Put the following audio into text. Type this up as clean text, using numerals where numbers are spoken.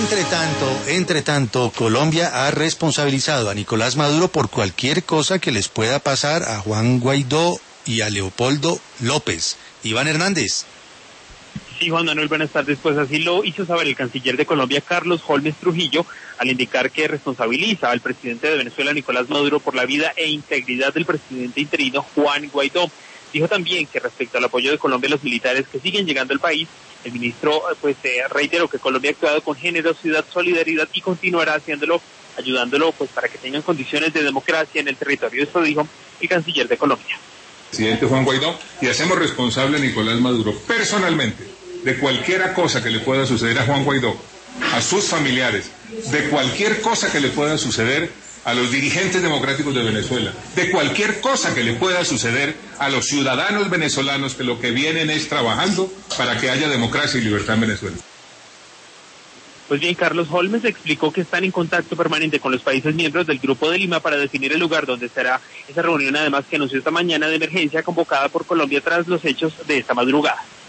Entre tanto, Colombia ha responsabilizado a Nicolás Maduro por cualquier cosa que les pueda pasar a Juan Guaidó y a Leopoldo López. Iván Hernández. Sí, Juan Manuel, buenas tardes. Pues así lo hizo saber el canciller de Colombia, Carlos Holmes Trujillo, al indicar que responsabiliza al presidente de Venezuela, Nicolás Maduro, por la vida e integridad del presidente interino, Juan Guaidó. Dijo también que respecto al apoyo de Colombia a los militares que siguen llegando al país, el ministro reiteró que Colombia ha actuado con generosidad, solidaridad y continuará haciéndolo, ayudándolo para que tengan condiciones de democracia en el territorio. Esto dijo el canciller de Colombia. Presidente Juan Guaidó, y hacemos responsable a Nicolás Maduro personalmente de cualquier cosa que le pueda suceder a Juan Guaidó, a sus familiares, de cualquier cosa que le pueda suceder a los dirigentes democráticos de Venezuela, de cualquier cosa que le pueda suceder a los ciudadanos venezolanos que lo que vienen es trabajando para que haya democracia y libertad en Venezuela. Pues bien, Carlos Holmes explicó que están en contacto permanente con los países miembros del Grupo de Lima para definir el lugar donde será esa reunión, además que anunció esta mañana de emergencia convocada por Colombia tras los hechos de esta madrugada.